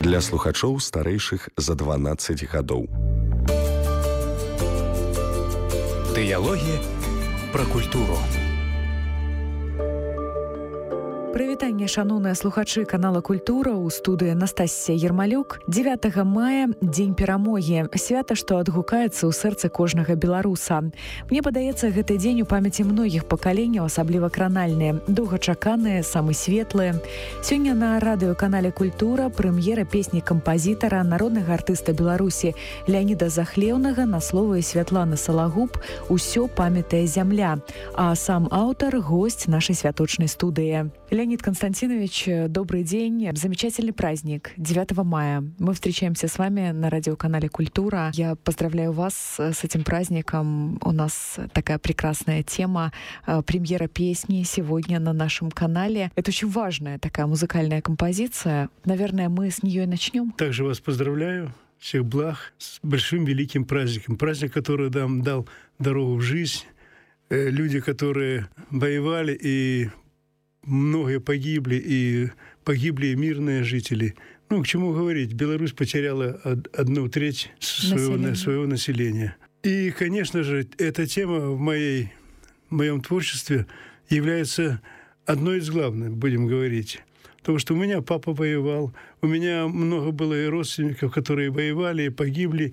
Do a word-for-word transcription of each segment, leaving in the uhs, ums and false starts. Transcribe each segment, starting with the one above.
Для слухачоў старэйшых за дванаццаць гадоў. Дыялогі пра культуру. Прывітанне, шаноўныя слухачы канала Культура, у студыі Настасія Ермалюк. дзевятага мая дзень перамогі, свята, што адгукаецца ў сэрцы кожнага беларуса. Мне падаецца, гэты дзень у памяці многіх пакаленняў асабліва кранальныя, доўгачаканыя, самы светлыя. Сёння на радыёканале Культура прэм'ера песні кампазітара, народнага артыста Беларусі Леаніда Захлеўнага на словы Святланы Салагуб «Усё памятае зямля», а сам аўтар — госць нашай святочнай студыі. Леонид Константинович, добрый день. Замечательный праздник, девятого мая. Мы встречаемся с вами на радиоканале «Культура». Я поздравляю вас с этим праздником. У нас такая прекрасная тема, премьера песни сегодня на нашем канале. Это очень важная такая музыкальная композиция. Наверное, мы с нее и начнем. Также вас поздравляю. Всех благ с большим великим праздником. Праздник, который нам дал дорогу в жизнь. Люди, которые воевали, и многие погибли, и погибли и мирные жители. Ну, к чему говорить, Беларусь потеряла одну треть своего населения. своего населения. И, конечно же, эта тема в, моей, в моем творчестве является одной из главных, будем говорить. Потому что у меня папа воевал, у меня много было и родственников, которые воевали и погибли,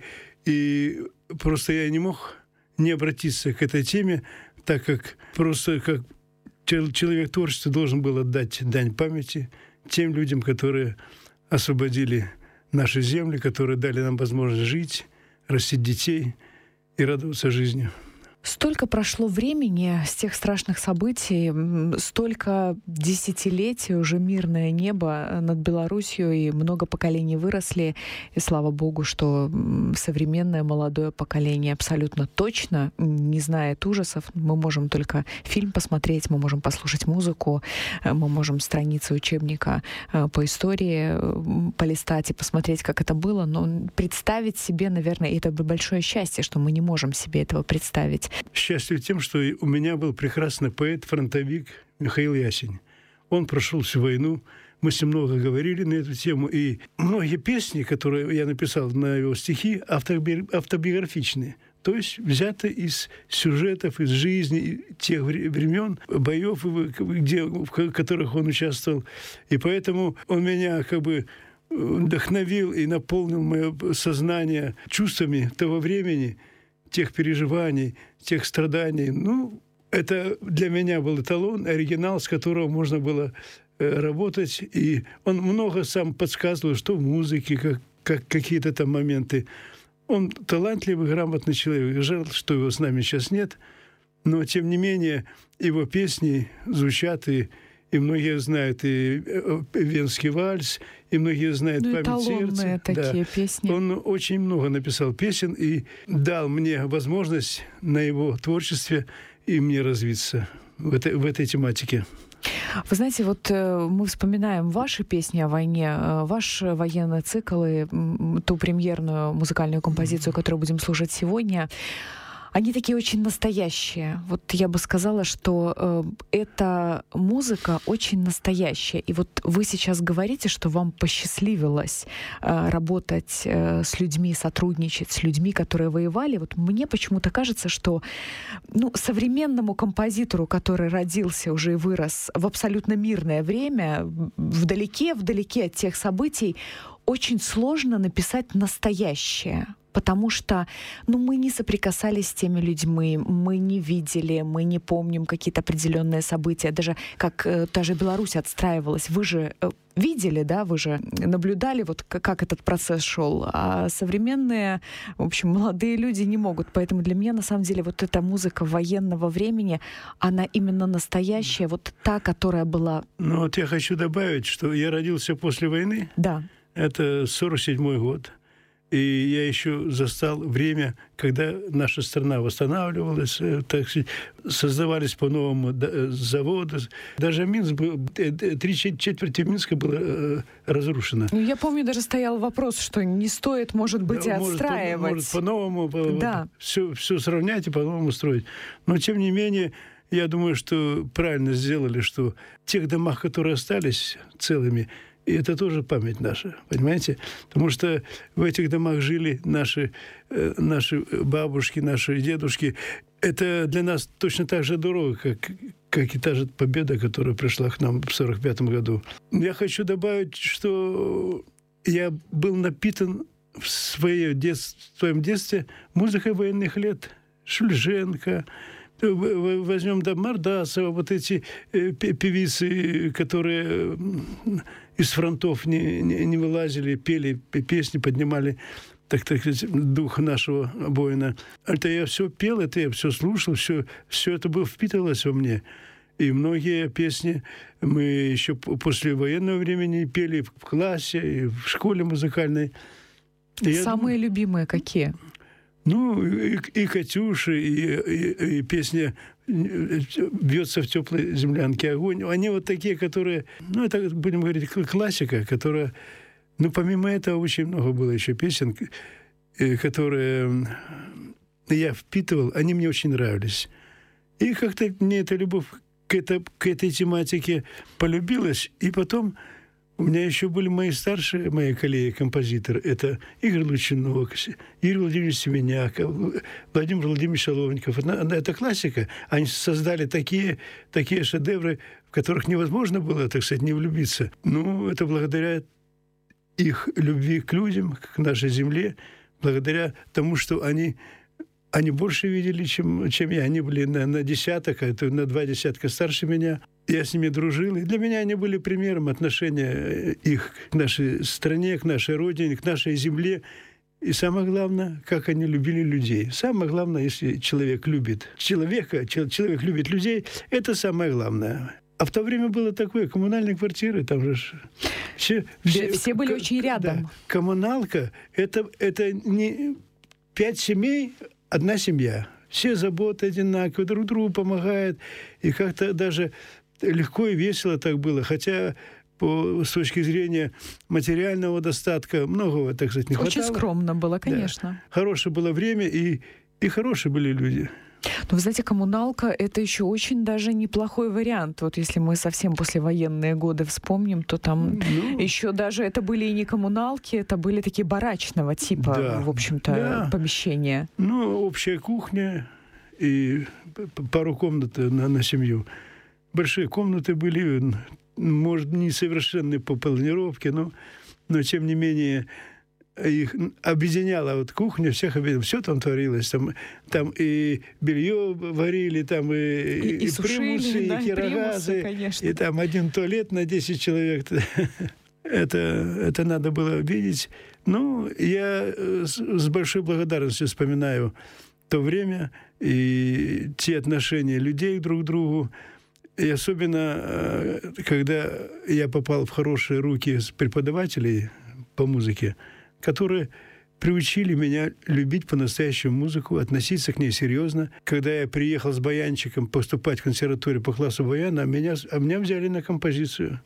и просто я не мог не обратиться к этой теме, так как просто как человек творчества должен был отдать дань памяти тем людям, которые освободили наши земли, которые дали нам возможность жить, растить детей и радоваться жизни. Столько прошло времени с тех страшных событий, столько десятилетий уже мирное небо над Беларусью, и много поколений выросли. И слава богу, что современное молодое поколение абсолютно точно не знает ужасов. Мы можем только фильм посмотреть, мы можем послушать музыку, мы можем страницы учебника по истории полистать и посмотреть, как это было. Но представить себе, наверное, это большое счастье, что мы не можем себе этого представить. Счастье тем, что у меня был прекрасный поэт, фронтовик Михаил Ясень. Он прошел всю войну, мы с ним много говорили на эту тему, и многие песни, которые я написал на его стихи, автобиографичные, то есть взяты из сюжетов, из жизни тех времен, боев, где, в которых он участвовал. И поэтому он меня как бы вдохновил и наполнил мое сознание чувствами того времени, тех переживаний, тех страданий. Ну, это для меня был эталон, оригинал, с которого можно было э, работать. И он много сам подсказывал, что в музыке, как, как какие-то там моменты. Он талантливый, грамотный человек. Жаль, что его с нами сейчас нет. Но, тем не менее, его песни звучат, и, и многие знают и «Венский вальс», и многие знают ну, «Память сердца». Такие да. песни. Он очень много написал песен и дал мне возможность на его творчестве и мне развиться в этой, в этой тематике. Вы знаете, вот э, мы вспоминаем ваши песни о войне, э, ваш военный цикл и э, ту премьерную музыкальную композицию, которую будем слушать сегодня. Они такие очень настоящие. Вот я бы сказала, что э, эта музыка очень настоящая. И вот вы сейчас говорите, что вам посчастливилось э, работать э, с людьми, сотрудничать с людьми, которые воевали. Вот мне почему-то кажется, что ну, современному композитору, который родился уже и вырос в абсолютно мирное время, вдалеке, вдалеке от тех событий, очень сложно написать настоящее. Потому что ну, мы не соприкасались с теми людьми, мы не видели, мы не помним какие-то определенные события, даже как э, та же Беларусь отстраивалась. Вы же э, видели, да, вы же наблюдали, вот как, как этот процесс шел. А современные, в общем, молодые люди не могут. Поэтому для меня, на самом деле, вот эта музыка военного времени, она именно настоящая, вот та, которая была... Ну вот я хочу добавить, что я родился после войны. Да. Это сорок седьмой год. И я еще застал время, когда наша страна восстанавливалась, так сказать, создавались по-новому заводы. Даже Минск был, три четверти Минска было разрушено. Я помню, даже стоял вопрос, что не стоит, может быть, да, и отстраивать. Может, может по-новому да. все, все сравнять и по-новому строить. Но, тем не менее, я думаю, что правильно сделали, что в тех домах, которые остались целыми, И это тоже память наша, понимаете? Потому что в этих домах жили наши, э, наши бабушки, наши дедушки. Это для нас точно так же дорого, как, как и та же победа, которая пришла к нам в сорок пятом году. Я хочу добавить, что я был напитан в, свое детство, в своем детстве музыкой военных лет. Шульженко, возьмем да, Мордасова, вот эти э, певицы, которые из фронтов не, не, не вылазили, пели песни, поднимали, так, так сказать, дух нашего воина. Это я все пел, это я все слушал, все, все это было впитывалось во мне. И многие песни мы еще после военного времени пели в классе, и в школе музыкальной. И Самые я... любимые какие? Ну, и, и «Катюша», и, и, и песня «Бьется в теплой землянке огонь». Они вот такие, которые, ну, это, будем говорить, классика, которая... Ну, помимо этого, очень много было еще песен, которые я впитывал, они мне очень нравились. И как-то мне эта любовь к, это, к этой тематике полюбилась, и потом... У меня еще были мои старшие, мои коллеги-композиторы. Это Игорь Лучинок, Юрий Владимирович Семеняк, Владимир Владимирович Соловников. Это, это классика. Они создали такие, такие шедевры, в которых невозможно было, так сказать, не влюбиться. Ну, это благодаря их любви к людям, к нашей земле, благодаря тому, что они... Они больше видели, чем, чем я. Они были на, на десяток, а то на два десятка старше меня. Я с ними дружил. И для меня они были примером отношения их к нашей стране, к нашей родине, к нашей земле. И самое главное, как они любили людей. Самое главное, если человек любит человека, человек любит людей, это самое главное. А в то время было такое, коммунальные квартиры, там же... Все, все, все были к, очень рядом. Да, коммуналка, это, это не пять семей... Одна семья. Все заботы одинаковые, друг другу помогают. И как-то даже легко и весело так было. Хотя по, с точки зрения материального достатка многого, так сказать, не Очень хватало. Очень скромно было, конечно. Да. Хорошее было время, и, и хорошие были люди. Но вы знаете, коммуналка — это еще очень даже неплохой вариант. Вот если мы совсем послевоенные годы вспомним, то там ну, еще даже это были и не коммуналки, это были такие барачного типа, да, в общем-то, да. помещения. Ну, общая кухня и пару комнат на, на семью. Большие комнаты были, может, не совершенные по планировке, но, но тем не менее... Их объединяла вот кухня, всех объединяла, все там творилось. Там, там и белье варили, там и, и, и, и примусы, да, и кирогазы, и, и там один туалет на десять человек. это, это надо было видеть. Ну, я с, с большой благодарностью вспоминаю то время и те отношения людей друг к другу. И особенно, когда я попал в хорошие руки преподавателей по музыке, которые приучили меня любить по-настоящему музыку, относиться к ней серьезно. Когда я приехал с баянчиком поступать в консерваторию по классу баяна, меня, а меня взяли на композицию.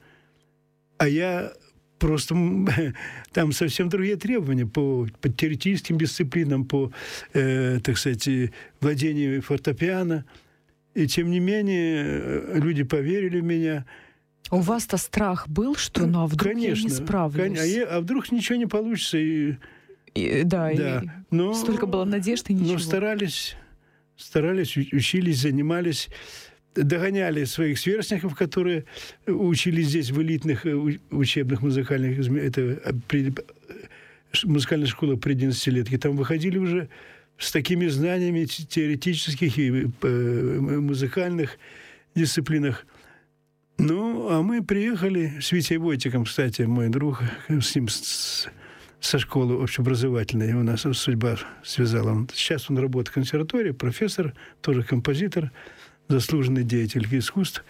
А я просто... Там совсем другие требования по, по теоретическим дисциплинам, по, э, так сказать, владению фортепиано. И тем не менее люди поверили в меня. У вас-то страх был, что ну а вдруг конечно, я не справлюсь? Конечно, а, я, а вдруг ничего не получится? И, и, да, да. И но, столько было надежд и ничего. Но старались, старались, учились, занимались, догоняли своих сверстников, которые учились здесь в элитных учебных музыкальных... Это музыкальная школа при одиннадцатилетке. Там выходили уже с такими знаниями теоретических и музыкальных дисциплинах. Ну, а мы приехали с Витей Войтиком, кстати, мой друг, с ним с, со школы общеобразовательной. У нас судьба связала. Он, сейчас он работает в консерватории, профессор, тоже композитор, заслуженный деятель искусств.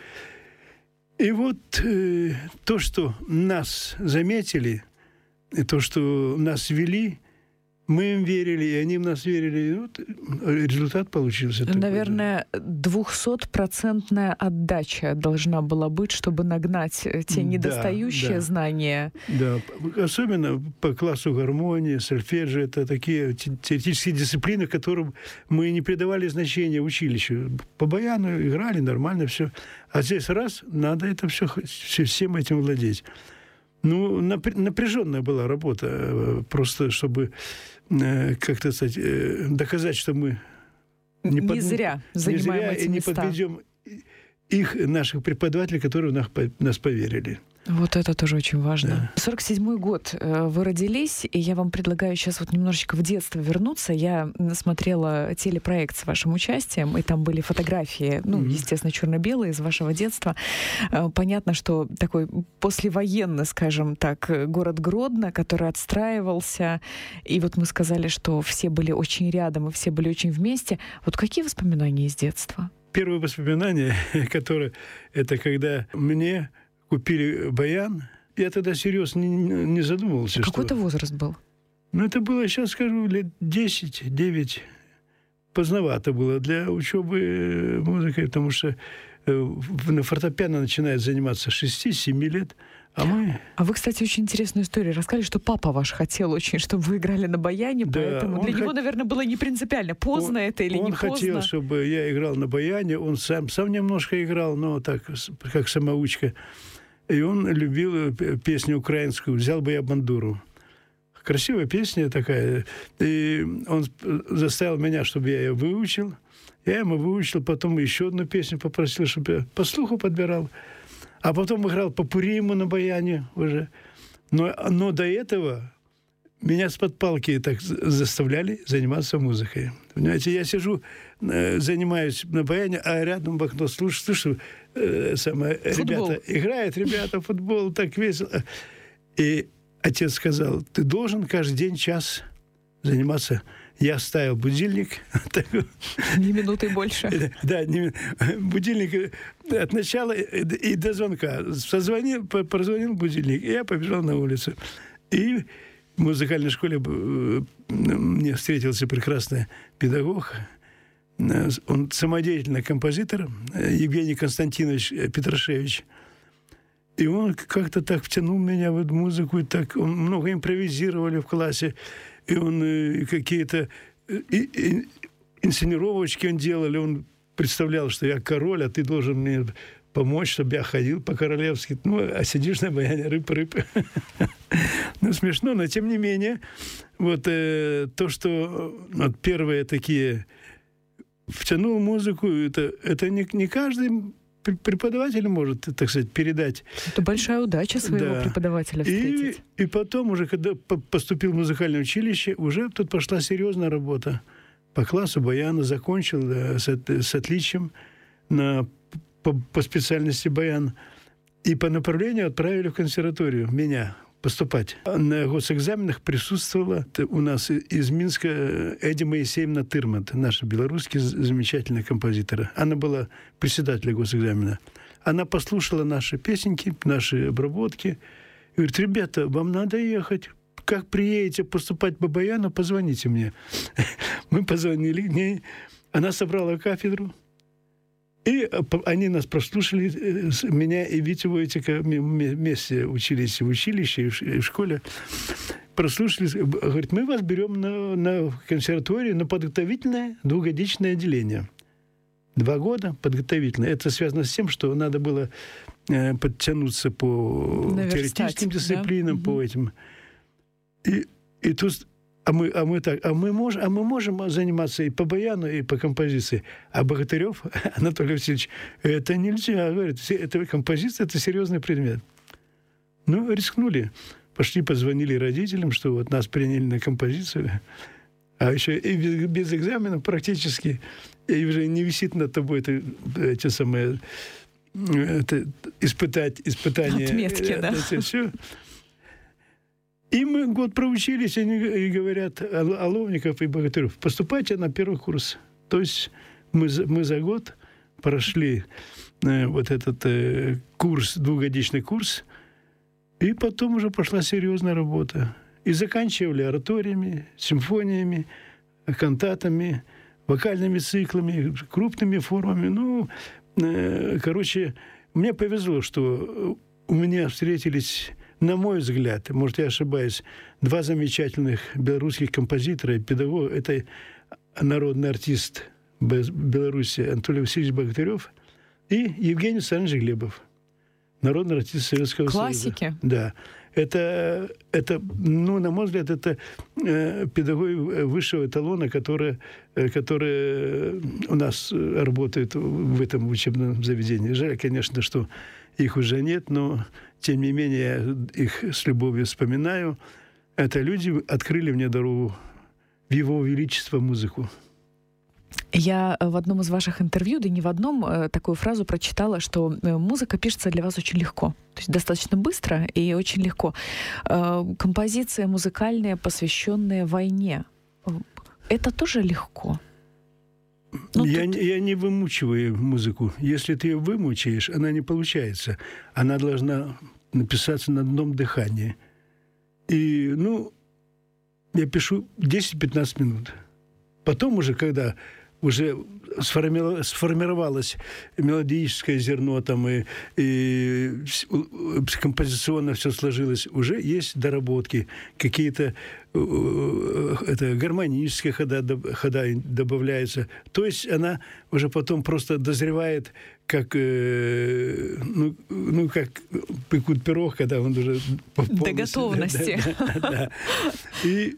И вот э, то, что нас заметили, и то, что нас вели, мы им верили, и они в нас верили. И вот результат получился. Наверное, двухсотпроцентная отдача должна была быть, чтобы нагнать те недостающие да, знания. Да, особенно по классу гармонии, сольфеджио. Это такие теоретические дисциплины, которым мы не придавали значения в училище. По баяну играли, нормально все. А здесь раз, надо это все, всем этим владеть. Ну, напряженная была работа, просто чтобы как-то сказать, доказать, что мы не, не, под... зря занимаем не зря эти и не места. подведем их, наших преподавателей, которые в нас, нас поверили. Вот это тоже очень важно. Да. сорок седьмой год вы родились, и я вам предлагаю сейчас вот немножечко в детство вернуться. Я смотрела телепроект с вашим участием, и там были фотографии, ну, mm-hmm. естественно, черно-белые из вашего детства. Понятно, что такой послевоенный, скажем так, город Гродно, который отстраивался, и вот мы сказали, что все были очень рядом, и все были очень вместе. Вот какие воспоминания из детства? Первое воспоминание, которое, это когда мне купили баян. Я тогда серьезно не, не задумывался. Какой-то что... возраст был? Ну, это было, сейчас скажу, лет десять-девять. Поздновато было для учебы музыкой, потому что на фортепиано начинает заниматься с шести-семи лет. А мы... А вы, кстати, очень интересную историю рассказали, что папа ваш хотел очень, чтобы вы играли на баяне, да, поэтому для хот... него, наверное, было не принципиально, поздно он, это или он не поздно. Он хотел, чтобы я играл на баяне, он сам, сам немножко играл, но так, как самоучка. И он любил песню украинскую «Взял бы я бандуру». Красивая песня такая. И он заставил меня, чтобы я ее выучил. Я ему выучил, потом еще одну песню попросил, чтобы я по слуху подбирал. А потом играл попурри ему на баяне уже. Но, но до этого меня с-под палки так заставляли заниматься музыкой. Понимаете, я сижу, занимаюсь на баяне, а рядом в окно слушаю, слушаю э, самое, ребята играют, ребята, футбол, так весело. И отец сказал, ты должен каждый день час заниматься. Я ставил будильник. Ни минуты больше. Да, не, будильник от начала и до звонка. Созвонил, прозвонил будильник, и я побежал на улицу. И в музыкальной школе мне встретился прекрасный педагог. Он самодеятельный композитор, Евгений Константинович Петрашевич. И он как-то так втянул меня в эту музыку, и так он много импровизировали в классе. И он э, какие-то э, э, инсценировочки он делали. Он представлял, что я король, а ты должен мне помочь, чтобы я ходил по-королевски. Ну, а сидишь на баяне, рыб-рыб. Ну, смешно, но тем не менее, вот э, то, что вот, первые такие втянул музыку, это, это не, не каждый преподаватель может, так сказать, передать. Это большая удача своего да. преподавателя встретить. И, и потом уже, когда поступил в музыкальное училище, уже тут пошла серьезная работа. По классу баяна закончил да, с, с отличием на, по, по специальности баян. И по направлению отправили в консерваторию меня поступать. На госэкзаменах присутствовала у нас из Минска Эдди Моисеевна Тырмат, наша белорусский замечательный композитор. Она была председателем госэкзамена. Она послушала наши песенки, наши обработки. И говорит, ребята, вам надо ехать. Как приедете поступать по баяну, позвоните мне. Мы позвонили к ней. Она собрала кафедру. И они нас прослушали, меня и Витю Войтика вместе учились в училище и в школе. Прослушали, говорит, мы вас берем на, на консерваторию на подготовительное двухгодичное отделение. Два года подготовительное. Это связано с тем, что надо было э, подтянуться по наверстать, теоретическим дисциплинам, да? По угу. этим. И, и тут... А мы, а мы так, а мы можем, а мы можем заниматься и по баяну, и по композиции. А Богатырев, Анатолий Васильевич, это нельзя, говорит, это композиция, это серьезный предмет. Ну, рискнули. Пошли, позвонили родителям, что вот нас приняли на композицию. А еще и без, без экзамена практически, и уже не висит над тобой это, эти самые это, испытать, испытания. Отметки, это, да. Это все. И мы год проучились, и они и говорят, Оловников и Богатырев, поступайте на первый курс. То есть мы, мы за год прошли э, вот этот э, курс, двухгодичный курс, и потом уже пошла серьезная работа. И заканчивали ораториями, симфониями, кантатами, вокальными циклами, крупными формами. Ну, э, короче, мне повезло, что у меня встретились... На мой взгляд, может, я ошибаюсь, два замечательных белорусских композитора и педагога. Это народный артист Беларуси Анатолий Васильевич Богатырев и Евгений Александрович Глебов, народный артист Советского Классики. Союза. Да. Это, это, ну, на мой взгляд, это э, педагоги высшего эталона, которые, э, которые у нас работают в этом учебном заведении. Жаль, конечно, что их уже нет, но, тем не менее, я их с любовью вспоминаю. Это люди открыли мне дорогу в Его Величество музыку. Я в одном из ваших интервью, да не в одном, такую фразу прочитала, что музыка пишется для вас очень легко. То есть достаточно быстро и очень легко. Композиции музыкальные, посвященные войне. Это тоже легко? Ну, я, тут... я не вымучиваю музыку. Если ты ее вымучаешь, она не получается. Она должна написаться на одном дыхании. И, ну, я пишу десять-пятнадцать минут. Потом уже, когда уже сформировалось мелодическое зерно, там, и, и композиционно все сложилось, уже есть доработки, какие-то это, гармонические хода, хода добавляются. То есть она уже потом просто дозревает, как, ну, ну, как пекут пирог, когда он уже полностью... До готовности. Да, да, да. И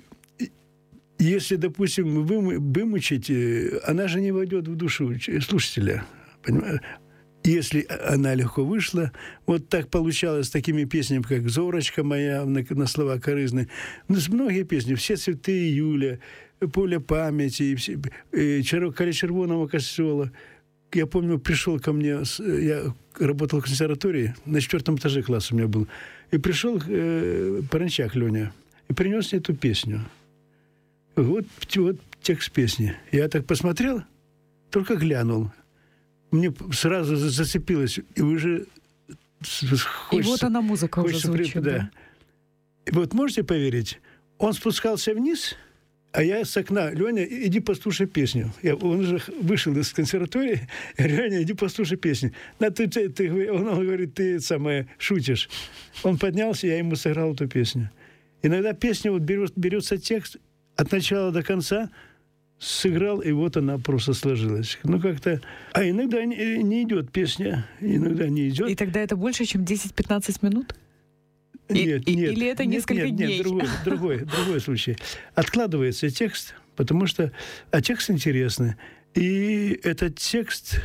если, допустим, вымучить, она же не войдет в душу слушателя. Понимаете? Если она легко вышла, вот так получалось с такими песнями, как «Зорочка моя» на, на слова корыстные. Ну, многие песни, «Все цветы июля», «Поле памяти», «Коля червоного костела». Я помню, пришел ко мне, я работал в консерватории, на четвертом этаже класса у меня был, и пришел э, Паранчак Леня и принес мне эту песню. Вот, вот текст песни. Я так посмотрел, только глянул. Мне сразу зацепилось, и уже... Хочется, и вот она, музыка уже звучит. Да. Да. И вот можете поверить, он спускался вниз, а я с окна: «Леня, иди послушай песню». Я, он уже вышел из консерватории. «Леня, иди послушай песню». Да, ты, ты, ты, он, он говорит: «Ты самое шутишь». Он поднялся, я ему сыграл эту песню. Иногда песня, вот берет, берется текст от начала до конца, сыграл, и вот она просто сложилась. Ну, как-то... А иногда не, не идет песня, иногда не идет. И тогда это больше, чем десять-пятнадцать минут? Нет, и, нет. Или это нет, несколько нет, дней? Нет, другой, другой, другой случай. Откладывается текст, потому что... А текст интересный. И этот текст,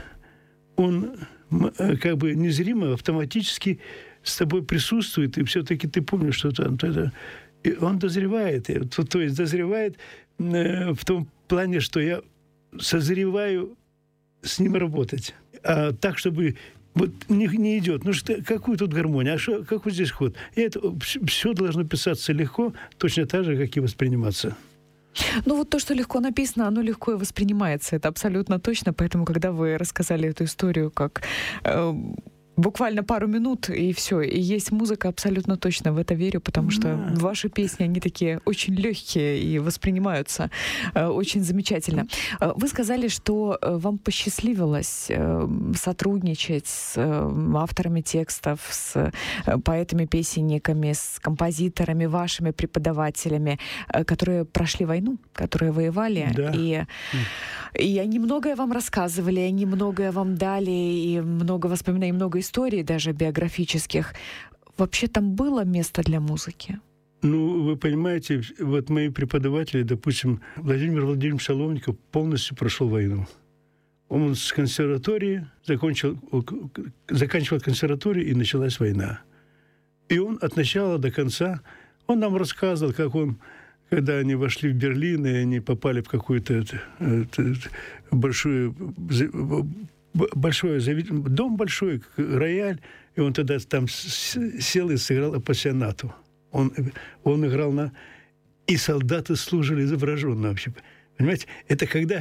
он как бы незримо, автоматически с тобой присутствует, и все-таки ты помнишь, что там... Это, и он дозревает. То, то есть дозревает э, в том плане, что я созреваю с ним работать. А так, чтобы... Вот не, не идет. Ну, что, какую тут гармония? А что, какой здесь ход? И это все должно писаться легко, точно так же, как и восприниматься. Ну вот то, что легко написано, оно легко и воспринимается. Это абсолютно точно. Поэтому, когда вы рассказали эту историю, как... Э, буквально пару минут, и все. И есть музыка, абсолютно точно в это верю, потому что yeah. ваши песни, они такие очень легкие и воспринимаются э, очень замечательно. Э, вы сказали, что э, вам посчастливилось э, сотрудничать с э, авторами текстов, с э, поэтами-песенниками, с композиторами, вашими преподавателями, э, которые прошли войну, которые воевали. Да. И, и они многое вам рассказывали, они многое вам дали, и много воспоминаний, много историй даже биографических. Вообще там было место для музыки? Ну, вы понимаете, вот мои преподаватели, допустим, Владимир Владимирович Соловников полностью прошел войну. Он с консерватории закончил, заканчивал консерваторию, и началась война. И он от начала до конца, он нам рассказывал, как он, когда они вошли в Берлин, и они попали в какую-то большую... большой дом большой, рояль, и он тогда там сел и сыграл апассионату. Он, он играл на... И солдаты служили изображенно вообще. Понимаете? Это когда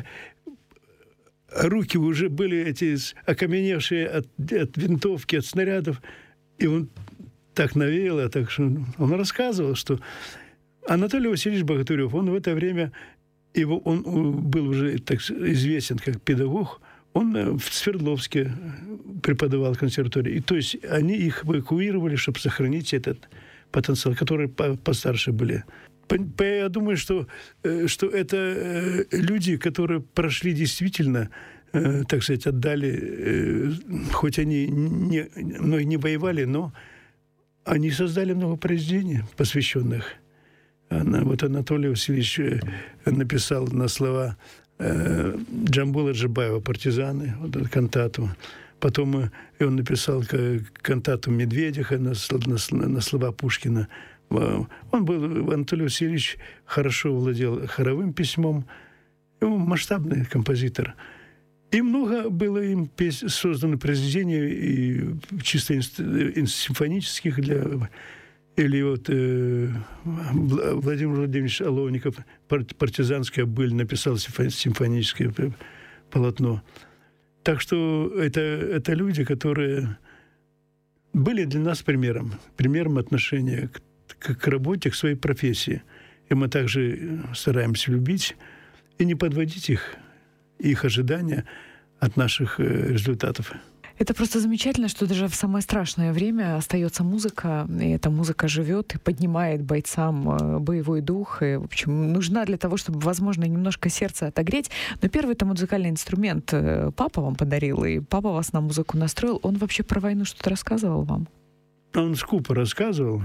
руки уже были эти окаменевшие от, от винтовки, от снарядов, и он так навеял, так что он рассказывал, что Анатолий Васильевич Богатырев, он в это время, его, он был уже так известен как педагог, он в Свердловске преподавал в консерватории. И, то есть они их эвакуировали, чтобы сохранить этот потенциал, которые постарше были. Я думаю, что, что это люди, которые прошли действительно, так сказать, отдали, хоть они не, многие не воевали, но они создали много произведений, посвященных. Она, вот Анатолий Васильевич написал на слова э, Джамбула Джабаева «Партизаны», вот эту кантату. Потом он написал кантату Медведиха на, на, на слова Пушкина. Он был, Анатолий Васильевич хорошо владел хоровым письмом. Он масштабный композитор. И много было им создано произведений и чисто симфонических для... Или вот э, Владимир Владимирович Оловников «Партизанская быль» написал симфоническое полотно. Так что это, это люди, которые были для нас примером, примером отношения к, к работе, к своей профессии. И мы также стараемся любить и не подводить их, их ожидания от наших результатов. Это просто замечательно, что даже в самое страшное время остается музыка, и эта музыка живет и поднимает бойцам боевой дух. И, в общем, нужна для того, чтобы, возможно, немножко сердце отогреть. Но первый-то музыкальный инструмент папа вам подарил, и папа вас на музыку настроил. Он вообще про войну что-то рассказывал вам? Он скупо рассказывал,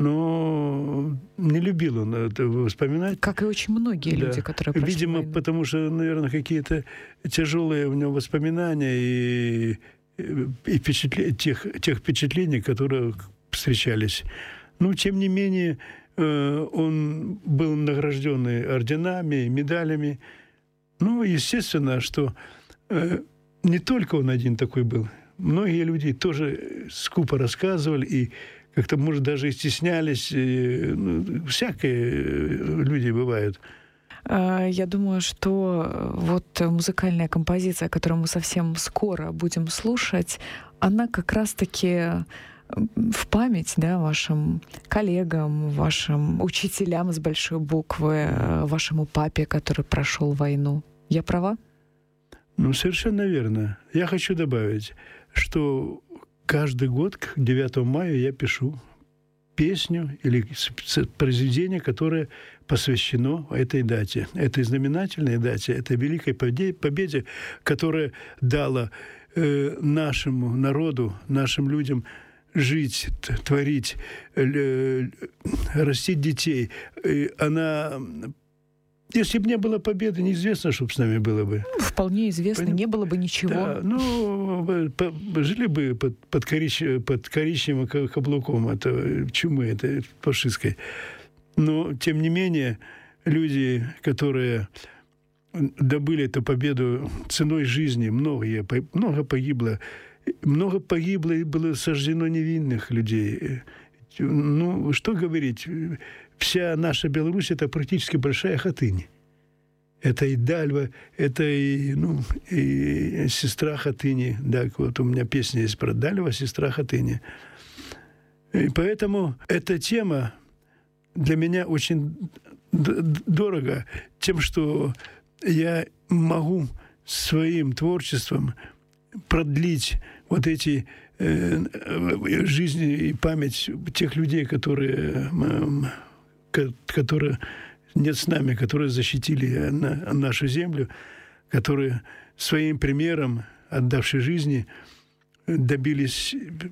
но не любил он это вспоминать. Как и очень многие да. люди, которые прошли Видимо, войну. Потому что, наверное, какие-то тяжелые у него воспоминания и, и впечатле, тех, тех впечатлений, которые встречались. Но, тем не менее, он был награжден орденами, медалями. Ну, естественно, что не только он один такой был. Многие люди тоже скупо рассказывали и как-то, может, даже и стеснялись. И, ну, всякие люди бывают. Я думаю, что вот музыкальная композиция, которую мы совсем скоро будем слушать, она как раз-таки в память, да, вашим коллегам, вашим учителям с большой буквы, вашему папе, который прошел войну. Я права? Ну, совершенно верно. Я хочу добавить, что каждый год к девятому мая я пишу песню или произведение, которое посвящено этой дате, этой знаменательной дате, этой великой победе, которая дала э, нашему народу, нашим людям жить, творить, э, растить детей. И она... Если бы не было победы, неизвестно, что бы с нами было бы. Вполне известно, Поним... не было бы ничего. Да, ну, по, жили бы под, под, корич... под коричневым каблуком это чумы, это фашистской. Но, тем не менее, люди, которые добыли эту победу ценой жизни, многие, много погибло. Много погибло и было сожжено невинных людей. Ну, что говорить... Вся наша Беларусь — это практически большая Хатынь. Это и Дальва, это и, ну, и сестра Хатыни. Да, вот у меня песня есть про Дальва, сестра Хатыни. И поэтому эта тема для меня очень дорого тем, что я могу своим творчеством продлить вот эти э, жизни и память тех людей, которые... Э, которые нет с нами, которые защитили нашу землю, которые своим примером, отдавшей жизни, добились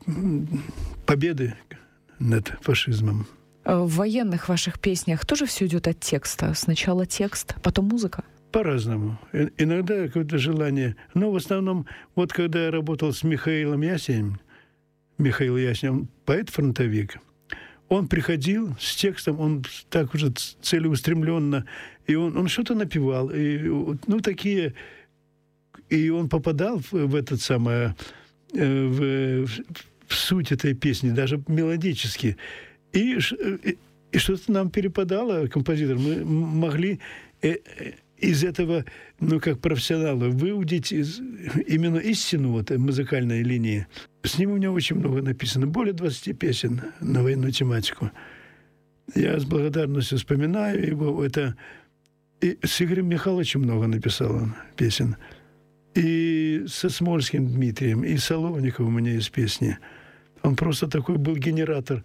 победы над фашизмом. В военных ваших песнях тоже все идет от текста? Сначала текст, потом музыка? По-разному. Иногда какое-то желание. Но в основном, вот когда я работал с Михаилом Ясенем, Михаил Ясень, он поэт-фронтовик, он приходил с текстом, он так уже целеустремленно, и он, он что-то напевал. И, ну, такие... И он попадал в, в этот самый... В, в суть этой песни, даже мелодически. И, и, и что-то нам перепадало, композитор. Мы могли из этого, ну, как профессионалы, выудить из, именно истину вот, музыкальной линии. С ним у меня очень много написано. Более двадцати песен на военную тематику. Я с благодарностью вспоминаю его. Это... И с Игорем Михайловичем много написал он песен. И со Смольским Дмитрием, и Соловниковым у меня есть песни. Он просто такой был генератор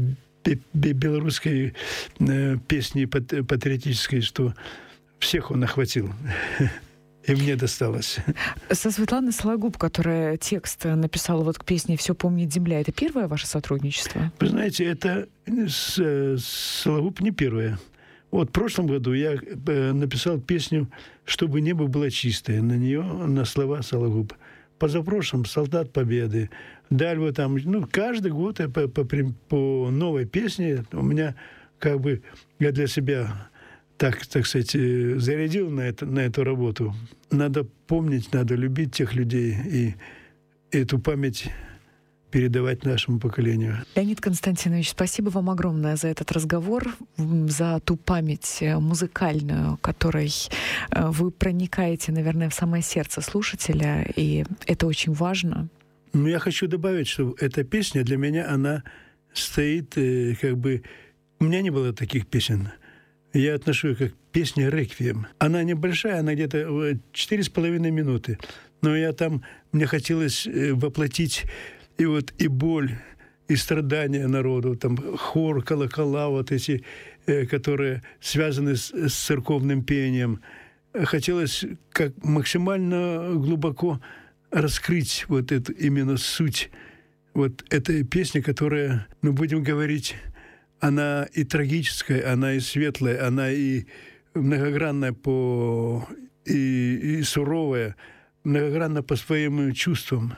белорусской песни патриотической, что всех он охватил. и мне досталось. Со Светланой Сологуб, которая текст написала вот к песне «Все помнит земля», это первое ваше сотрудничество? Вы знаете, это с, с Сологуб не первое. Вот в прошлом году я написал песню «Чтобы небо было чистое». На нее, на слова Сологуб. Позапрошлом «Солдат Победы». Дальше там, ну, каждый год я по, по, по новой песне у меня как бы я для себя так, так сказать, зарядил на, это, на эту работу. Надо помнить, надо любить тех людей и эту память передавать нашему поколению. Леонид Константинович, спасибо вам огромное за этот разговор, за ту память музыкальную, которой вы проникаете, наверное, в самое сердце слушателя, и это очень важно. Ну, я хочу добавить, что эта песня для меня, она стоит как бы... У меня не было таких песен. Я отношу ее как песня «Реквием». Она небольшая, она где-то четыре с половиной минуты. Но я там... Мне хотелось воплотить и вот и боль, и страдания народу, там хор, колокола вот эти, э, которые связаны с, с церковным пением. Хотелось как максимально глубоко раскрыть вот эту именно суть вот этой песни, которая, ну, будем говорить, она и трагическая, она и светлая, она и многогранная по... и, и суровая, многогранна по своим чувствам.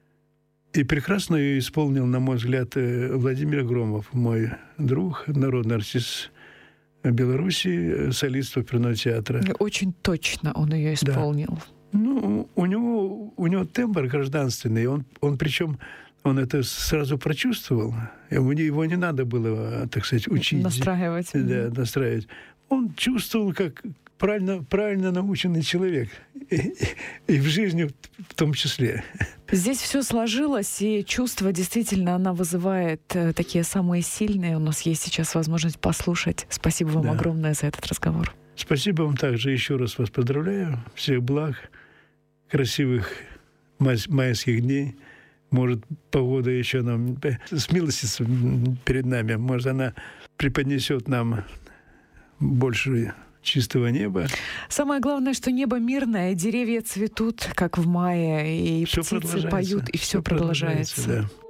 И прекрасно ее исполнил, на мой взгляд, Владимир Громов, мой друг, народный артист Беларуси, солист оперного театра. Очень точно он ее исполнил. Да. Ну, у него, у него тембр гражданственный, он, он причем он это сразу прочувствовал. Ему, его не надо было, так сказать, учить. Настраивать. Да, настраивать. Он чувствовал, как правильно, правильно наученный человек. И, и в жизни в том числе. Здесь все сложилось, и чувство действительно она вызывает такие самые сильные. У нас есть сейчас возможность послушать. Спасибо вам да. огромное за этот разговор. Спасибо вам также. Еще раз вас поздравляю. Всех благ, красивых май- майских дней. Может, погода еще нам смилостится перед нами. Может, она преподнесет нам больше чистого неба. Самое главное, что небо мирное, деревья цветут, как в мае, и все птицы поют, и все, все продолжается. продолжается да.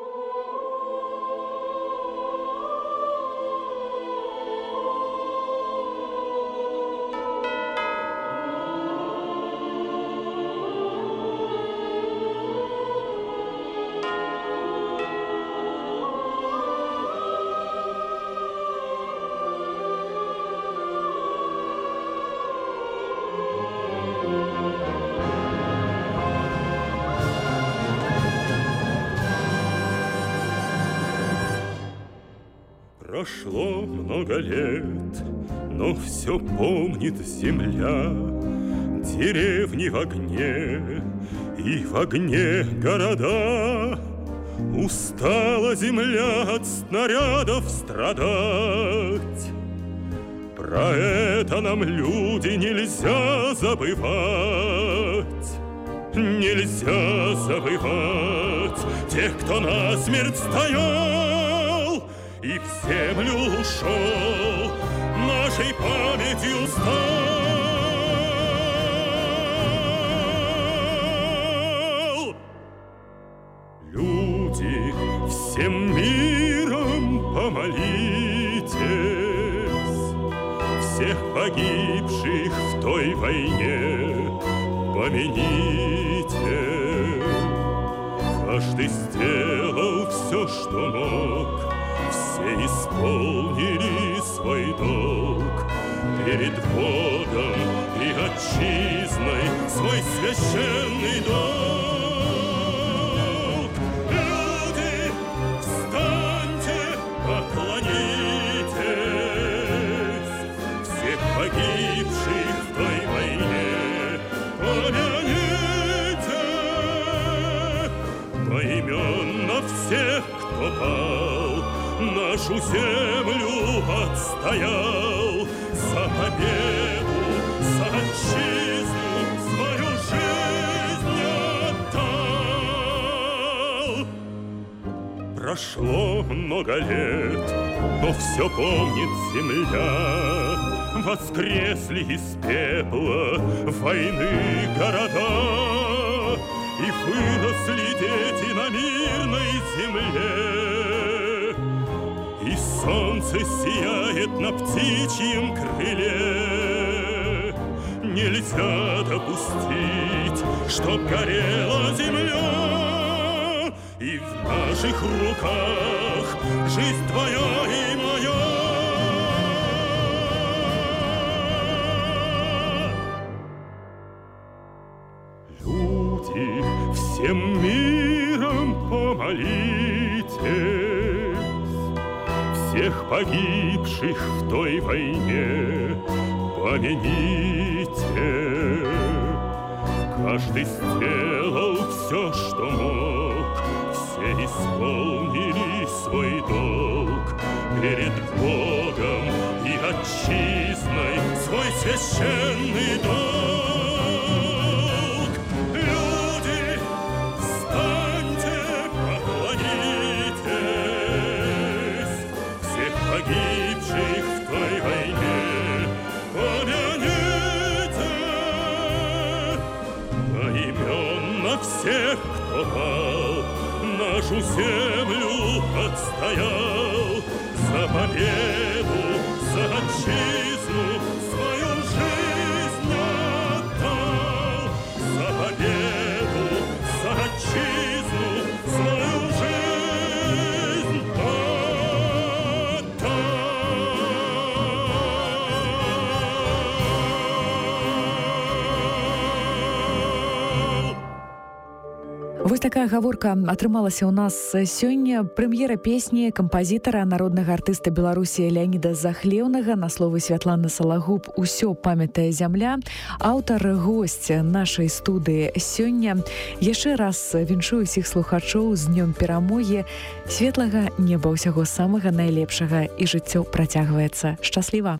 Прошло много лет, но все помнит земля. Деревни в огне, и в огне города. Устала земля от снарядов страдать. Про это нам, люди, нельзя забывать. Нельзя забывать тех, кто насмерть стоял и в землю ушел, нашей памятью стал. Люди, всем миром помолитесь, всех погибших в той войне помяните. Каждый сделал все, что мог, все исполнили свой долг перед Богом и отчизной, свой священный долг. Люди, встаньте, поклонитесь, всех погибших в той войне помяните. Поименно всех, кто пал, нашу землю отстоял, за победу, за отчизну свою жизнь отдал. Прошло много лет, но все помнит земля. В воскресли из пепла войны города, и выросли дети на мирной земле, и солнце сияет на птичьем крыле. Нельзя допустить, чтоб горела земля, и в наших руках жизнь твоя и моя. Люди, всем миром помолитесь, всех погибших в той войне помяните. Каждый сделал все, что мог, все исполнили свой долг перед Богом и отчизной, свой священный долг. Люди, встаньте, поклонитесь, всех погибших в той войне помяните. Поименно всех, кто пал, нашу землю отстоял, за победу, за отчизну свою жизнь отдал, за победу, за отчизну свою жизнь отдал. Вось такая гаворка атрымалася ў нас сёння. Прэм'ера песні кампазітара, народнага артыста Беларусі Леаніда Захлеўнага на словы Святланы Салагуб «Усё памятае зямля». Аўтар, госць нашай студыі сёння. Яшчэ раз віншую ўсіх слухачоў з днём перамогі. Светлага неба, ўсяго самага найлепшага, і жыццё працягваецца. Шчасліва!